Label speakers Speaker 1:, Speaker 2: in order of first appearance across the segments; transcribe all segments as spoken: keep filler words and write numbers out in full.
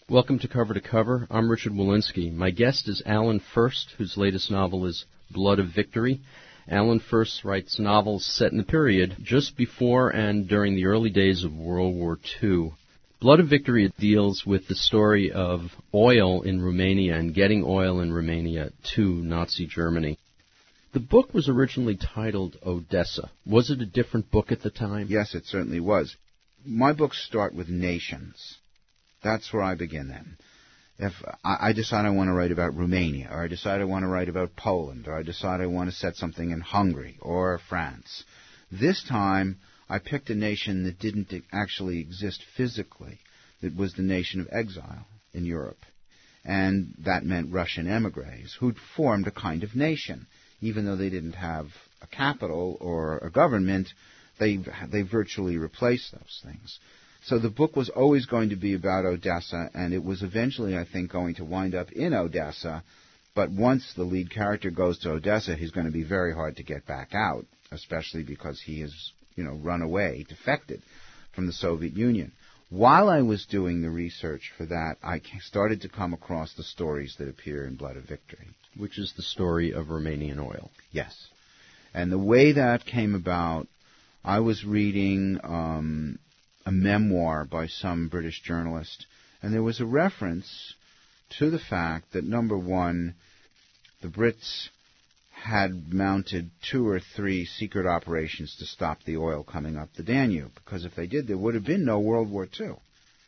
Speaker 1: Welcome to Cover to Cover. I'm Richard Walensky. My guest is Alan Furst, whose latest novel is Blood of Victory. Alan Furst writes novels set in the period just before and during the early days of World War Two. Blood of Victory deals with the story of oil in Romania and getting oil in Romania to Nazi Germany. The book was originally titled Odessa. Was it a different book at the time?
Speaker 2: Yes, it certainly was. My books start with nations. That's where I begin then. If I decide I want to write about Romania, or I decide I want to write about Poland, or I decide I want to set something in Hungary or France, this time I picked a nation that didn't actually exist physically. It was the nation of exile in Europe. And that meant Russian emigres who'd formed a kind of nation. Even though they didn't have a capital or a government, they they virtually replaced those things. So the book was always going to be about Odessa, and it was eventually, I think, going to wind up in Odessa. But once the lead character goes to Odessa, he's going to be very hard to get back out, especially because he has, you know, run away, defected from the Soviet Union. While I was doing the research for that, I started to come across the stories that appear in Blood of Victory.
Speaker 1: Which is the story of Romanian oil.
Speaker 2: Yes. And the way that came about, I was reading um, a memoir by some British journalist, and there was a reference to the fact that, number one, the Brits had mounted two or three secret operations to stop the oil coming up the Danube, because if they did, there would have been no World War Two.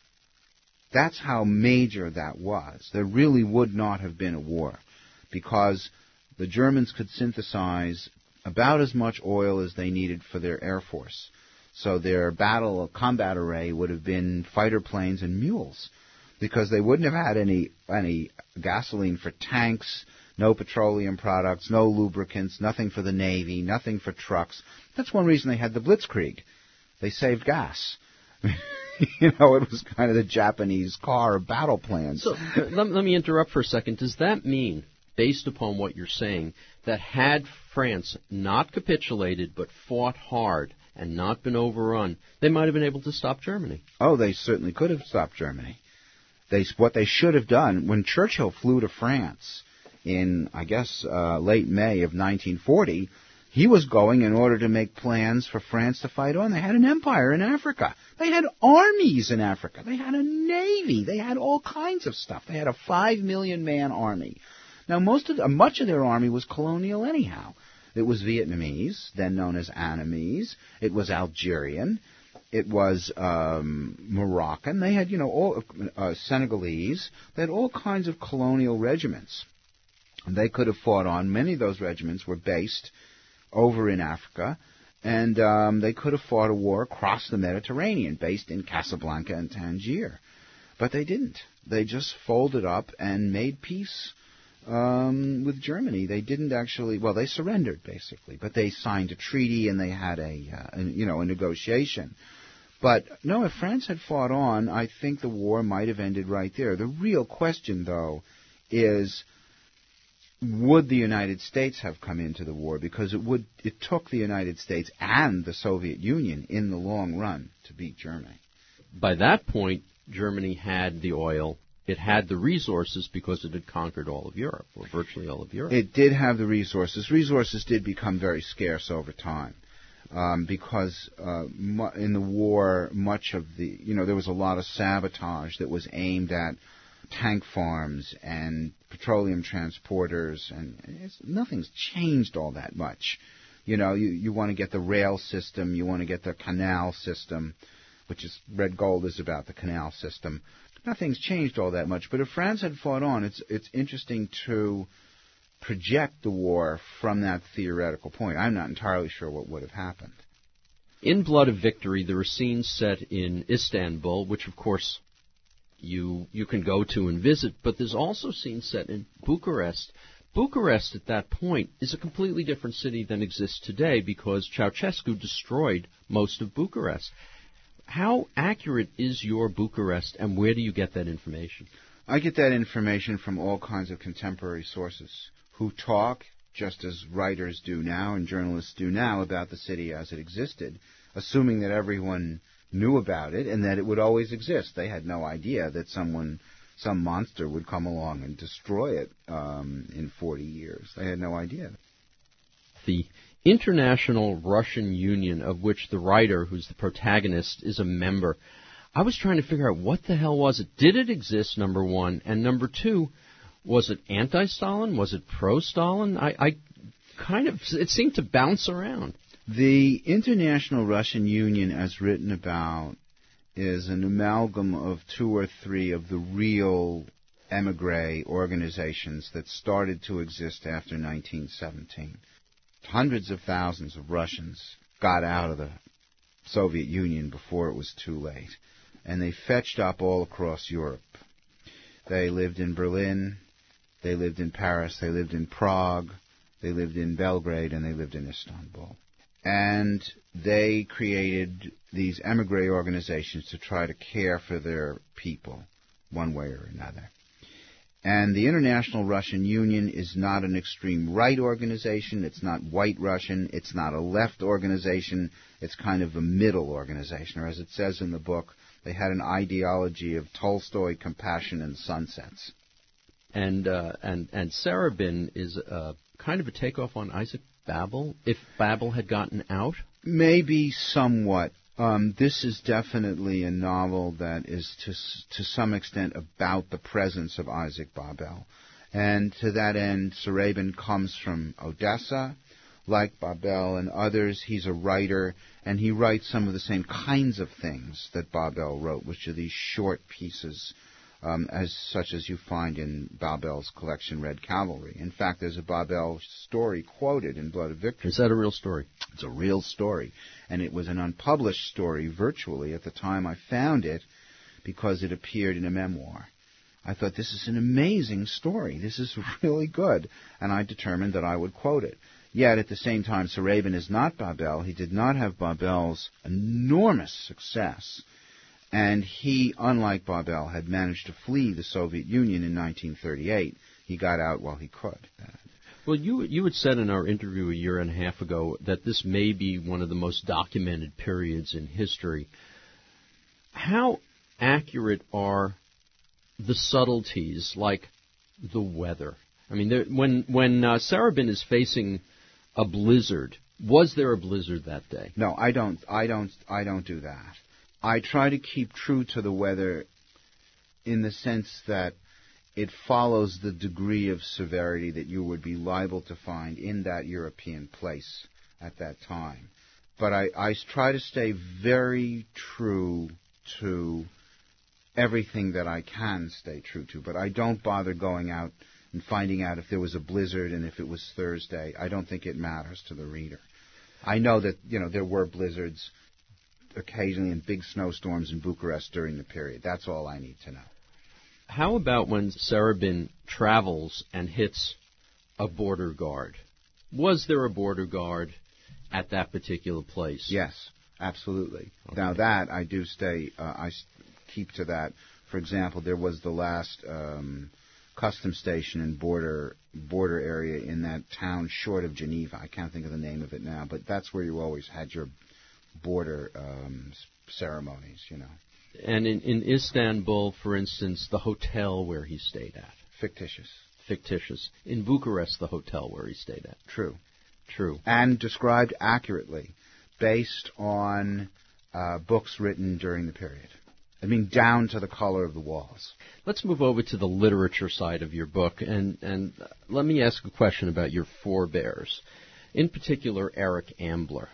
Speaker 2: That's how major that was. There really would not have been a war, because the Germans could synthesize about as much oil as they needed for their air force. So their battle combat array would have been fighter planes and mules, because they wouldn't have had any any gasoline for tanks, no petroleum products, no lubricants, nothing for the Navy, nothing for trucks. That's one reason they had the Blitzkrieg. They saved gas. You know, it was kind of the Japanese car battle plans.
Speaker 1: So let, let me interrupt for a second. Does that mean, based upon what you're saying, that had France not capitulated but fought hard and not been overrun, they might have been able to stop Germany?
Speaker 2: Oh, they certainly could have stopped Germany. They, what they should have done, when Churchill flew to France in, I guess, uh, late May of nineteen forty, he was going in order to make plans for France to fight on. They had an empire in Africa. They had armies in Africa. They had a navy. They had all kinds of stuff. They had a five million man army. Now, most of the, much of their army was colonial anyhow. It was Vietnamese, then known as Annamese. It was Algerian. It was um, Moroccan. They had, you know, all uh, Senegalese. They had all kinds of colonial regiments. They could have fought on. Many of those regiments were based over in Africa, and um, they could have fought a war across the Mediterranean, based in Casablanca and Tangier. But they didn't. They just folded up and made peace um, with Germany. They didn't actually, well, they surrendered, basically, but they signed a treaty and they had a, uh, a you know, a negotiation. But, no, if France had fought on, I think the war might have ended right there. The real question, though, is, would the United States have come into the war? Because it would. It took the United States and the Soviet Union in the long run to beat Germany.
Speaker 1: By that point, Germany had the oil. It had the resources because it had conquered all of Europe, or virtually all of Europe.
Speaker 2: It did have the resources. Resources did become very scarce over time. Um, because uh, mu- in the war, much of the, you know, there was a lot of sabotage that was aimed at tank farms and petroleum transporters, and it's, nothing's changed all that much. You know, you, you want to get the rail system, you want to get the canal system, which is Red Gold is about the canal system. Nothing's changed all that much. But if France had fought on, it's it's interesting to project the war from that theoretical point. I'm not entirely sure what would have happened.
Speaker 1: In Blood of Victory, there are scenes set in Istanbul, which, of course, you you can go to and visit, but there's also scenes set in Bucharest. Bucharest, at that point, is a completely different city than exists today because Ceausescu destroyed most of Bucharest. How accurate is your Bucharest, and where do you get that information?
Speaker 2: I get that information from all kinds of contemporary sources who talk, just as writers do now and journalists do now, about the city as it existed, assuming that everyone knew about it and that it would always exist. They had no idea that someone some monster would come along and destroy it um, in forty years. They had no idea.
Speaker 1: The International Russian Union, of which the writer, who's the protagonist, is a member. I was trying to figure out what the hell was it. Did it exist, number one? And number two, was it anti-Stalin? Was it pro-Stalin? I, I kind of, it seemed to bounce around.
Speaker 2: The International Russian Union, as written about, is an amalgam of two or three of the real émigré organizations that started to exist after nineteen seventeen. Hundreds of thousands of Russians got out of the Soviet Union before it was too late, and they fetched up all across Europe. They lived in Berlin, they lived in Paris, they lived in Prague, they lived in Belgrade, and they lived in Istanbul. And they created these émigré organizations to try to care for their people one way or another. And the International Russian Union is not an extreme right organization. It's not white Russian. It's not a left organization. It's kind of a middle organization. Or as it says in the book, they had an ideology of Tolstoy, compassion, and sunsets.
Speaker 1: And uh, and and Serabin is uh, kind of a takeoff on Isaac Babel, if Babel had gotten out?
Speaker 2: Maybe somewhat. Um, this is definitely a novel that is to to some extent about the presence of Isaac Babel. And to that end, Serabin comes from Odessa. Like Babel and others, he's a writer, and he writes some of the same kinds of things that Babel wrote, which are these short pieces, um, as such as you find in Babel's collection, Red Cavalry. In fact, there's a Babel story quoted in Blood of Victory.
Speaker 1: Is that a real story?
Speaker 2: It's a real story, and it was an unpublished story virtually at the time I found it because it appeared in a memoir. I thought, this is an amazing story. This is really good, and I determined that I would quote it. Yet, at the same time, Serabin is not Babel. He did not have Babel's enormous success, and he, unlike Babel, had managed to flee the Soviet Union in nineteen thirty-eight. He got out while he could.
Speaker 1: Well, you you had said in our interview a year and a half ago that this may be one of the most documented periods in history. How accurate are the subtleties, like the weather? I mean, there, when when uh, Serabin is facing a blizzard, was there a blizzard that day?
Speaker 2: No, I don't. I don't. I don't do that. I try to keep true to the weather in the sense that it follows the degree of severity that you would be liable to find in that European place at that time. But I, I try to stay very true to everything that I can stay true to. But I don't bother going out and finding out if there was a blizzard and if it was Thursday. I don't think it matters to the reader. I know that, you know, there were blizzards occasionally and big snowstorms in Bucharest during the period. That's all I need to know.
Speaker 1: How about when Serabin travels and hits a border guard? Was there a border guard at that particular place?
Speaker 2: Yes, absolutely.
Speaker 1: Okay.
Speaker 2: Now that, I do stay, uh, I keep to that. For example, there was the last um, custom station and border border area in that town short of Geneva. I can't think of the name of it now, but that's where you always had your border um, ceremonies, you know.
Speaker 1: And in, in Istanbul, for instance, the hotel where he stayed at.
Speaker 2: Fictitious.
Speaker 1: Fictitious. In Bucharest, the hotel where he stayed at.
Speaker 2: True.
Speaker 1: True.
Speaker 2: And described accurately, based on uh, books written during the period. I mean, down to the color of the walls.
Speaker 1: Let's move over to the literature side of your book, and, and let me ask a question about your forebears. In particular, Eric Ambler.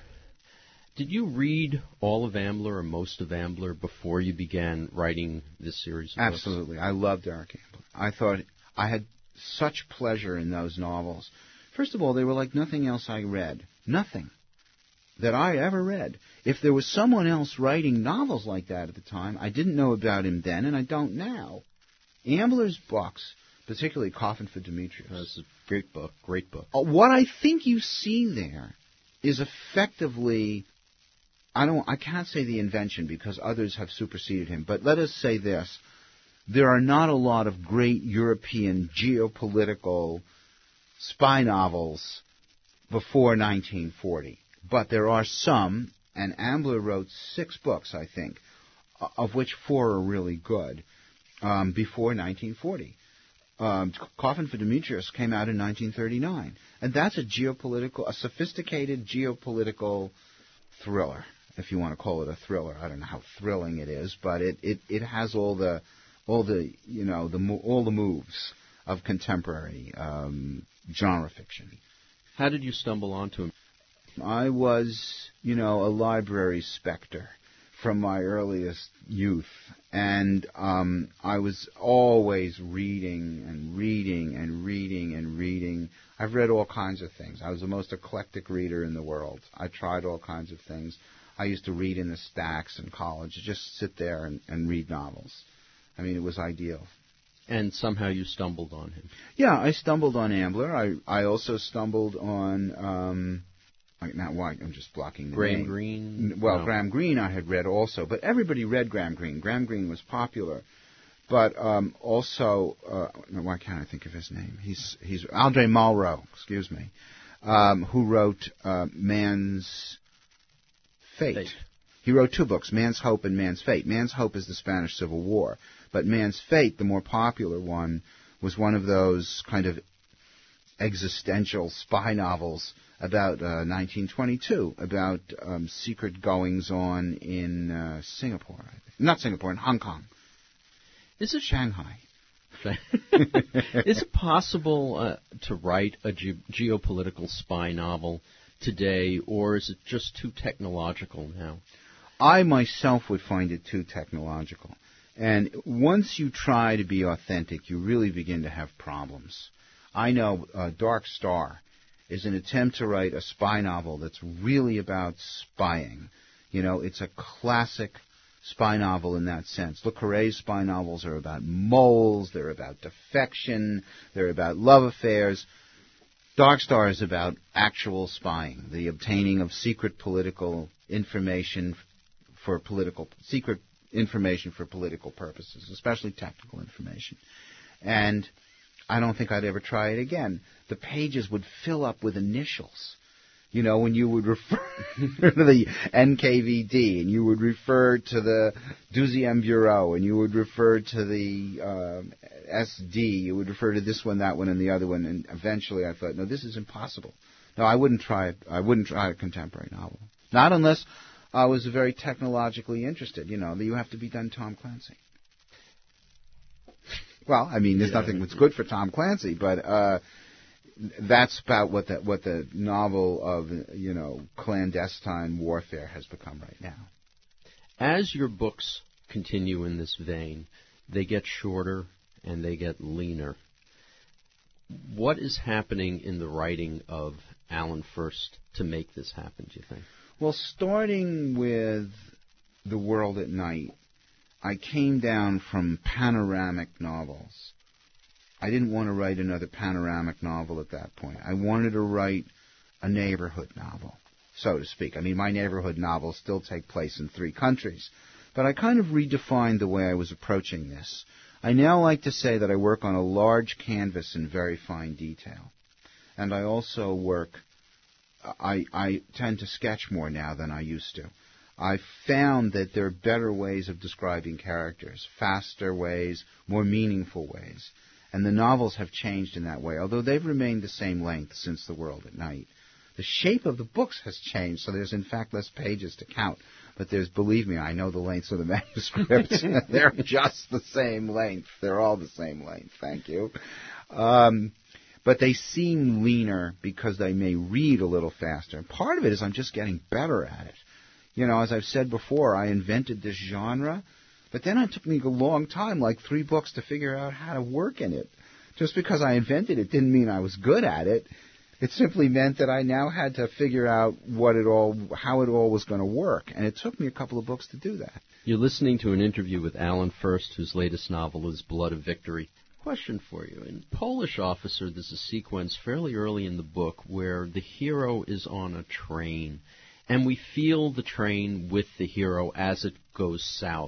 Speaker 1: Did you read all of Ambler or most of Ambler before you began writing this series of books?
Speaker 2: Absolutely. I loved Eric Ambler. I thought I had such pleasure in those novels. First of all, they were like nothing else I read. Nothing that I ever read. If there was someone else writing novels like that at the time, I didn't know about him then, and I don't now. Ambler's books, particularly Coffin for Demetrius.
Speaker 1: That's a great book, great book.
Speaker 2: Uh, what I think you see there is effectively, I don't, I can't say the invention because others have superseded him, but let us say this. There are not a lot of great European geopolitical spy novels before nineteen forty. But there are some, and Ambler wrote six books, I think, of which four are really good. um, before nineteen forty. Um, Coffin for Demetrius came out in nineteen thirty-nine, and that's a geopolitical, a sophisticated geopolitical thriller, if you want to call it a thriller. I don't know how thrilling it is, but it, it, it has all the all the you know the all the moves of contemporary um, genre fiction.
Speaker 1: How did you stumble onto him?
Speaker 2: I was, you know, a library specter from my earliest youth, and um, I was always reading and reading and reading and reading. I've read all kinds of things. I was the most eclectic reader in the world. I tried all kinds of things. I used to read in the stacks in college, just sit there and, and read novels. I mean, it was ideal.
Speaker 1: And somehow you stumbled on him.
Speaker 2: Yeah, I stumbled on Ambler. I, I also stumbled on... Um, Now, why? I'm just blocking the
Speaker 1: Graham
Speaker 2: name.
Speaker 1: Greene?
Speaker 2: Well,
Speaker 1: no.
Speaker 2: Graham Greene I had read also, but everybody read Graham Greene. Graham Greene was popular. But um, also, uh, why can't I think of his name? He's he's Andre Malraux, excuse me, um, who wrote uh, Man's Fate.
Speaker 1: Fate.
Speaker 2: He wrote two books, Man's Hope and Man's Fate. Man's Hope is the Spanish Civil War, but Man's Fate, the more popular one, was one of those kind of existential spy novels about uh, nineteen twenty-two, about um, secret goings-on in uh, Singapore. Not Singapore, in Hong Kong.
Speaker 1: Is it
Speaker 2: Shanghai?
Speaker 1: Is it possible uh, to write a ge- geopolitical spy novel today, or is it just too technological now?
Speaker 2: I myself would find it too technological. And once you try to be authentic, you really begin to have problems. I know uh, Dark Star is an attempt to write a spy novel that's really about spying. You know, it's a classic spy novel in that sense. Le Carre's spy novels are about moles, they're about defection, they're about love affairs. Dark Star is about actual spying, the obtaining of secret political information for political, secret information for political purposes, especially technical information. And I don't think I'd ever try it again. The pages would fill up with initials. You know, when you would refer to the N K V D, and you would refer to the Deuxième Bureau, and you would refer to the uh, S D, you would refer to this one, that one, and the other one, and eventually I thought, no, this is impossible. No, I wouldn't try it. I wouldn't try a contemporary novel. Not unless I was very technologically interested. You know, you have to be done Tom Clancy. Well, I mean, there's yeah. nothing that's good for Tom Clancy, but uh, that's about what the what the novel of, you know, clandestine warfare has become right now.
Speaker 1: As your books continue in this vein, they get shorter and they get leaner. What is happening in the writing of Alan Furst to make this happen, do you think?
Speaker 2: Well, starting with The World at Night, I came down from panoramic novels. I didn't want to write another panoramic novel at that point. I wanted to write a neighborhood novel, so to speak. I mean, my neighborhood novels still take place in three countries, but I kind of redefined the way I was approaching this. I now like to say that I work on a large canvas in very fine detail. And I also work, I, I tend to sketch more now than I used to. I found that there are better ways of describing characters, faster ways, more meaningful ways. And the novels have changed in that way, although they've remained the same length since The World at Night. The shape of the books has changed, so there's in fact less pages to count. But there's, believe me, I know the lengths of the manuscripts. They're just the same length. They're all the same length. Thank you. Um, but they seem leaner because they may read a little faster. And part of it is I'm just getting better at it. You know, as I've said before, I invented this genre, but then it took me a long time, like three books, to figure out how to work in it. Just because I invented it didn't mean I was good at it. It simply meant that I now had to figure out what it all, how it all was going to work, and it took me a couple of books to do that.
Speaker 1: You're listening to an interview with Alan Furst, whose latest novel is Blood of Victory. Question for you. In Polish Officer, there's a sequence fairly early in the book where the hero is on a train, and we feel the train with the hero as it goes south.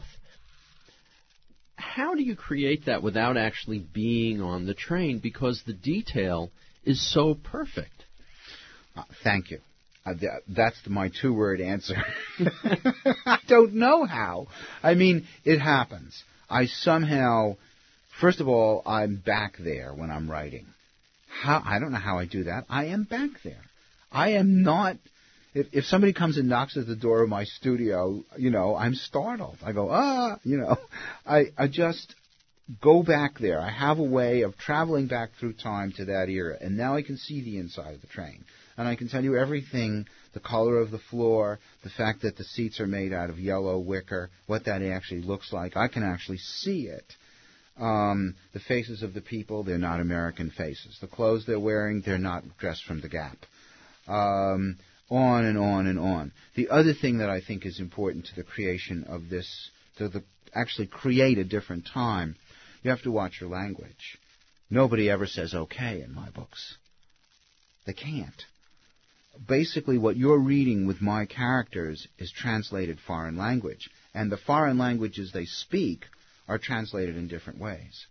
Speaker 1: How do you create that without actually being on the train? Because the detail is so perfect.
Speaker 2: Uh, thank you. Uh, th- that's the, my two-word answer. I don't know how. I mean, it happens. I somehow, first of all, I'm back there when I'm writing. How I don't know how I do that. I am back there. I am not. If, if somebody comes and knocks at the door of my studio, you know, I'm startled. I go, ah, you know. I, I just go back there. I have a way of traveling back through time to that era, and now I can see the inside of the train. And I can tell you everything, the color of the floor, the fact that the seats are made out of yellow wicker, what that actually looks like. I can actually see it. Um, the faces of the people, they're not American faces. The clothes they're wearing, they're not dressed from the Gap. Um, on and on and on. The other thing that I think is important to the creation of this, to the, actually create a different time, you have to watch your language. Nobody ever says okay in my books. They can't. Basically, what you're reading with my characters is translated foreign language, and the foreign languages they speak are translated in different ways.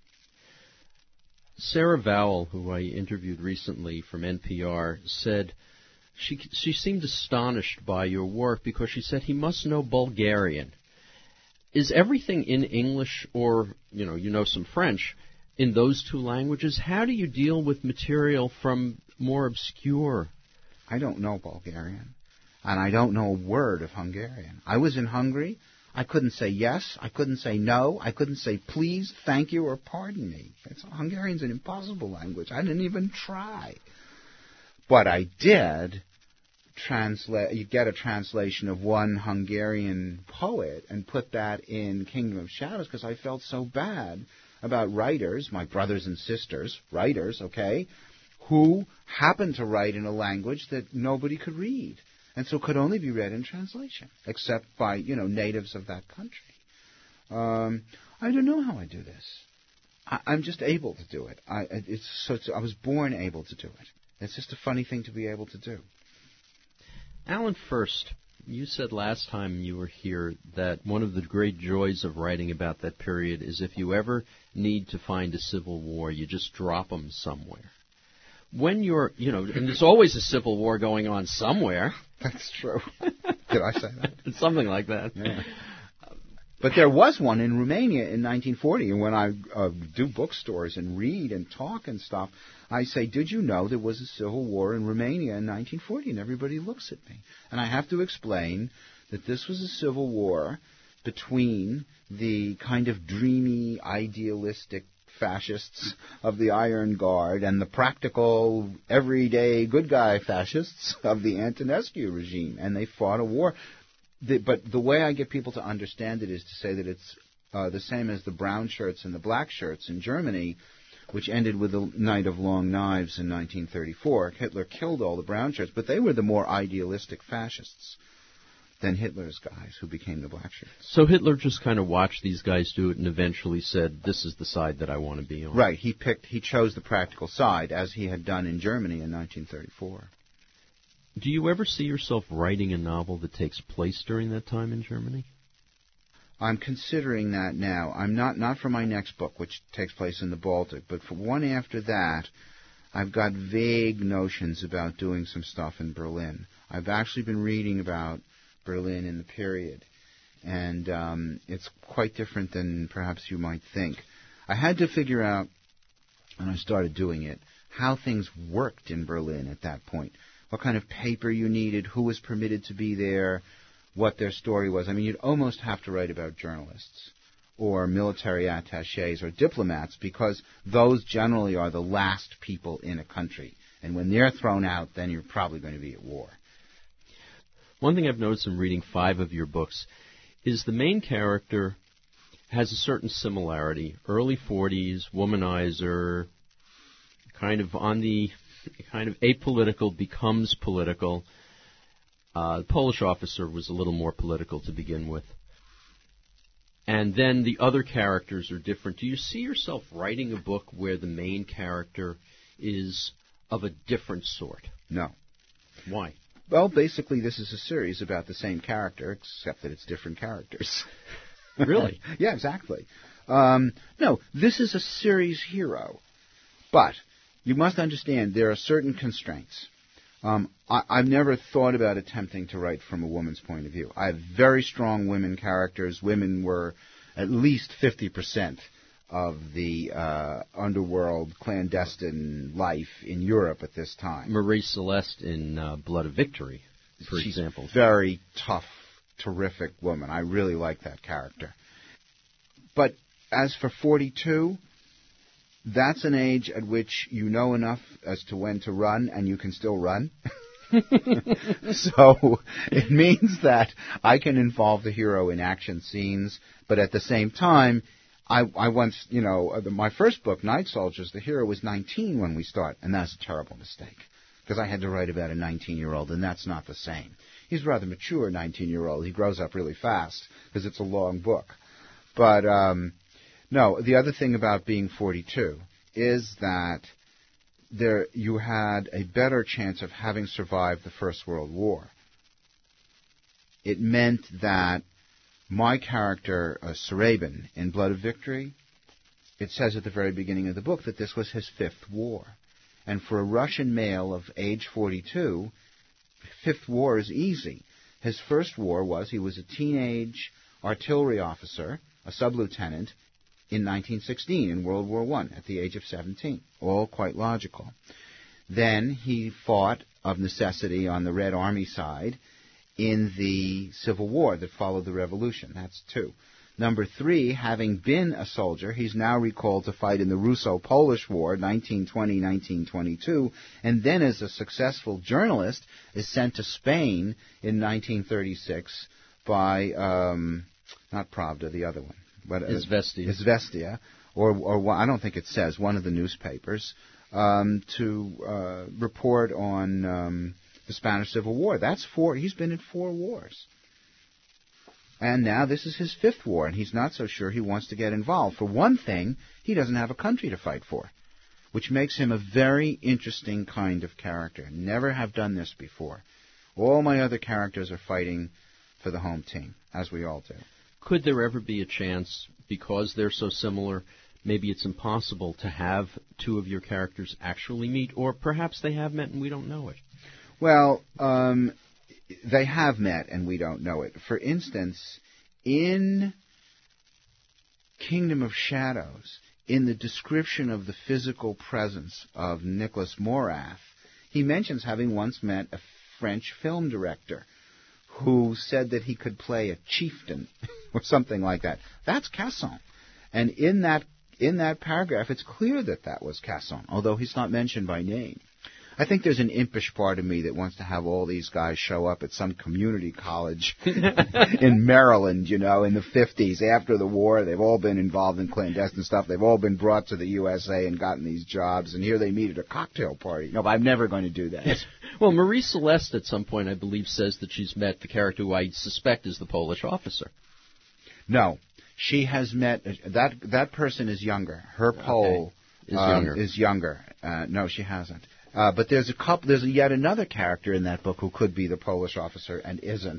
Speaker 1: Sarah Vowell, who I interviewed recently from N P R, said she she seemed astonished by your work because she said he must know Bulgarian. Is everything in English, or you know, you know some French, in those two languages? How do you deal with material from more obscure?
Speaker 2: I don't know Bulgarian, and I don't know a word of Hungarian. I was in Hungary. I couldn't say yes. I couldn't say no. I couldn't say please, thank you, or pardon me. It's, Hungarian's an impossible language. I didn't even try. But I did translate. You get a translation of one Hungarian poet and put that in Kingdom of Shadows because I felt so bad about writers, my brothers and sisters, writers, okay, who happened to write in a language that nobody could read, and so could only be read in translation, except by, you know, natives of that country. Um, I don't know how I do this. I, I'm just able to do it. I, it's so it's, I was born able to do it. It's just a funny thing to be able to do.
Speaker 1: Alan Furst, you said last time you were here that one of the great joys of writing about that period is if you ever need to find a civil war, you just drop them somewhere. When you're, you know, and there's always a civil war going on somewhere.
Speaker 2: That's true. Did I say that?
Speaker 1: Something like that.
Speaker 2: Yeah. But there was one in Romania in nineteen forty, and when I uh, do bookstores and read and talk and stuff, I say, did you know there was a civil war in Romania in nineteen forty? And everybody looks at me. And I have to explain that this was a civil war between the kind of dreamy, idealistic fascists of the Iron Guard and the practical, everyday good guy fascists of the Antonescu regime. And they fought a war. The, but the way I get people to understand it is to say that it's uh, the same as the brown shirts and the black shirts in Germany, which ended with the Night of Long Knives in nineteen thirty-four. Hitler killed all the brown shirts, but they were the more idealistic fascists than Hitler's guys, who became the black shirts.
Speaker 1: So Hitler just kind of watched these guys do it and eventually said, this is the side that I want to be on.
Speaker 2: Right. He picked, he chose the practical side, as he had done in Germany in nineteen thirty-four.
Speaker 1: Do you ever see yourself writing a novel that takes place during that time in Germany?
Speaker 2: I'm considering that now. I'm not, not for my next book, which takes place in the Baltic, but for one after that, I've got vague notions about doing some stuff in Berlin. I've actually been reading about Berlin in the period, and um, it's quite different than perhaps you might think. I had to figure out, when I started doing it, how things worked in Berlin at that point. What kind of paper you needed, who was permitted to be there, what their story was. I mean, you'd almost have to write about journalists or military attachés or diplomats, because those generally are the last people in a country. And when they're thrown out, then you're probably going to be at war.
Speaker 1: One thing I've noticed in reading five of your books is the main character has a certain similarity. Early forties, womanizer, kind of on the... kind of apolitical, becomes political. Uh, the Polish officer was a little more political to begin with. And then the other characters are different. Do you see yourself writing a book where the main character is of a different sort?
Speaker 2: No.
Speaker 1: Why?
Speaker 2: Well, basically, this is a series about the same character, except that it's different characters.
Speaker 1: Really?
Speaker 2: Yeah, exactly. Um, no, this is a series hero. But you must understand there are certain constraints. Um, I, I've never thought about attempting to write from a woman's point of view. I have very strong women characters. Women were at least fifty percent of the uh, underworld clandestine life in Europe at this time.
Speaker 1: Marie Celeste in uh, Blood of Victory, for
Speaker 2: She's
Speaker 1: example.
Speaker 2: Very tough, terrific woman. I really like that character. But as for forty-two, that's an age at which you know enough as to when to run, and you can still run. So it means that I can involve the hero in action scenes, but at the same time, I, I once, you know, uh, the, my first book, Night Soldiers, the hero was nineteen when we start, and that's a terrible mistake, because I had to write about a nineteen-year-old, and that's not the same. He's a rather mature nineteen-year-old. He grows up really fast, because it's a long book. But, um, no, the other thing about being forty-two is that there you had a better chance of having survived the First World War. It meant that my character, uh, Sarabin, in Blood of Victory, it says at the very beginning of the book that this was his fifth war. And for a Russian male of age forty-two, fifth war is easy. His first war was he was a teenage artillery officer, a sub-lieutenant, in nineteen sixteen, in World War One, at the age of seventeen. All quite logical. Then he fought, of necessity, on the Red Army side, in the Civil War that followed the Revolution. That's two. Number three, having been a soldier, he's now recalled to fight in the Russo-Polish War, nineteen twenty to nineteen twenty-two, and then as a successful journalist is sent to Spain in nineteen thirty-six by, um, not Pravda, the other one. But uh,
Speaker 1: Izvestia.
Speaker 2: Izvestia, or, or I don't think it says, one of the newspapers, um, to uh, report on um, the Spanish Civil War. That's four. He's been in four wars. And now this is his fifth war, and he's not so sure he wants to get involved. For one thing, he doesn't have a country to fight for, which makes him a very interesting kind of character. Never have done this before. All my other characters are fighting for the home team, as we all do.
Speaker 1: Could there ever be a chance, because they're so similar, maybe it's impossible to have two of your characters actually meet, or perhaps they have met and we don't know it?
Speaker 2: Well, um, they have met and we don't know it. For instance, in Kingdom of Shadows, in the description of the physical presence of Nicholas Morath, he mentions having once met a French film director who said that he could play a chieftain or something like that. That's Casson. And in that in that paragraph, it's clear that that was Casson, although he's not mentioned by name. I think there's an impish part of me that wants to have all these guys show up at some community college in Maryland, you know, in the fifties, after the war. They've all been involved in clandestine stuff. They've all been brought to the U S A and gotten these jobs, and here they meet at a cocktail party. No, but I'm never going to do that.
Speaker 1: Well, Marie Celeste, at some point, I believe, says that she's met the character who I suspect is the Polish officer.
Speaker 2: No. She has met... That that person is younger. Her Pole
Speaker 1: okay. is
Speaker 2: um,
Speaker 1: younger.
Speaker 2: Is younger. Uh, no, she hasn't. Uh, but there's a couple. There's yet another character in that book who could be the Polish officer and isn't.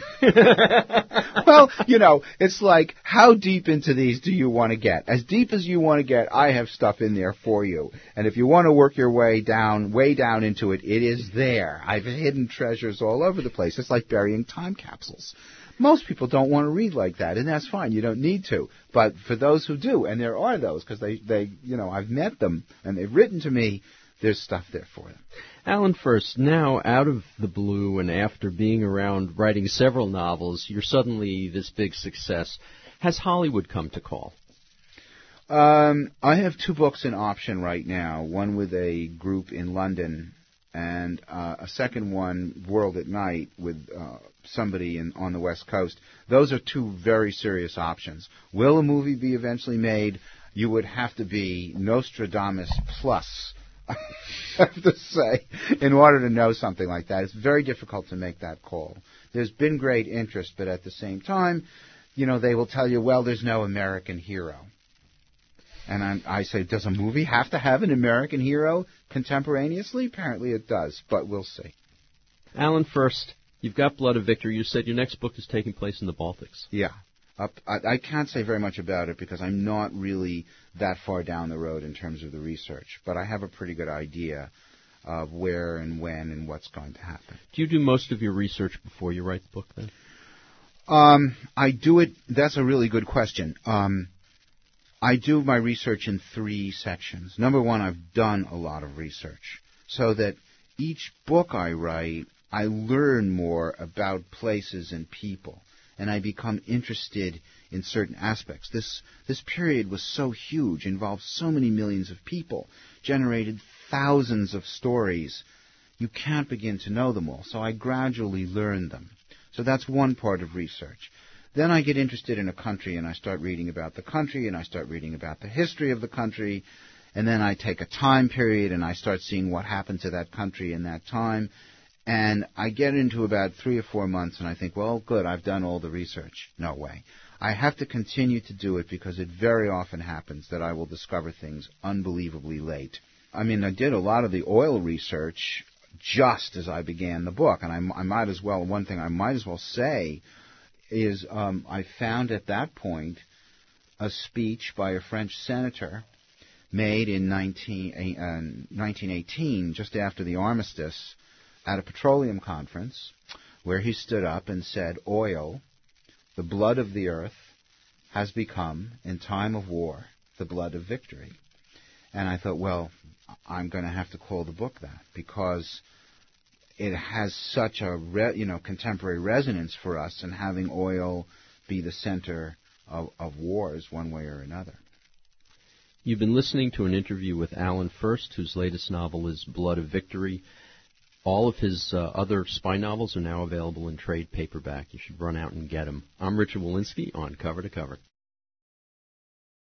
Speaker 2: Well, you know, it's like, how deep into these do you want to get? As deep as you want to get, I have stuff in there for you. And if you want to work your way down, way down into it, it is there. I've hidden treasures all over the place. It's like burying time capsules. Most people don't want to read like that, and that's fine. You don't need to. But for those who do, and there are those, because they, they, you know, I've met them and they've written to me. There's stuff there for them.
Speaker 1: Alan Furst, now out of the blue and after being around writing several novels, you're suddenly this big success. Has Hollywood come to call?
Speaker 2: Um, I have two books in option right now, one with a group in London and uh, a second one, World at Night, with uh, somebody in, on the West Coast. Those are two very serious options. Will a movie be eventually made? You would have to be Nostradamus plus, I have to say, in order to know something like that. It's very difficult to make that call. There's been great interest, but at the same time, you know, they will tell you, well, there's no American hero. And I'm, I say, does a movie have to have an American hero contemporaneously? Apparently it does, but we'll see.
Speaker 1: Alan Furst, you've got Blood of Victory. You said your next book is taking place in the Baltics.
Speaker 2: Yeah. Up, I, I can't say very much about it because I'm not really that far down the road in terms of the research, but I have a pretty good idea of where and when and what's going to happen.
Speaker 1: Do you do most of your research before you write the book, then?
Speaker 2: Um, I do it, that's a really good question. Um, I do my research in three sections. Number one, I've done a lot of research, so that each book I write, I learn more about places and people, and I become interested in certain aspects. This this period was so huge, involved so many millions of people, generated thousands of stories. You can't begin to know them all, so I gradually learn them. So that's one part of research. Then I get interested in a country, and I start reading about the country, and I start reading about the history of the country, and then I take a time period, and I start seeing what happened to that country in that time, and I get into about three or four months, and I think, well, good, I've done all the research. No way. I have to continue to do it because it very often happens that I will discover things unbelievably late. I mean, I did a lot of the oil research just as I began the book, and I, I might as well, one thing I might as well say is um, I found at that point a speech by a French senator made in nineteen eighteen, just after the armistice, at a petroleum conference, where he stood up and said, oil, the blood of the earth, has become, in time of war, the blood of victory. And I thought, well, I'm going to have to call the book that, because it has such a re, you know contemporary resonance for us, and having oil be the center of, of wars one way or another.
Speaker 1: You've been listening to an interview with Alan Furst, whose latest novel is Blood of Victory. All of his uh, other spy novels are now available in trade paperback. You should run out and get them. I'm Richard Wolinsky on Cover to Cover.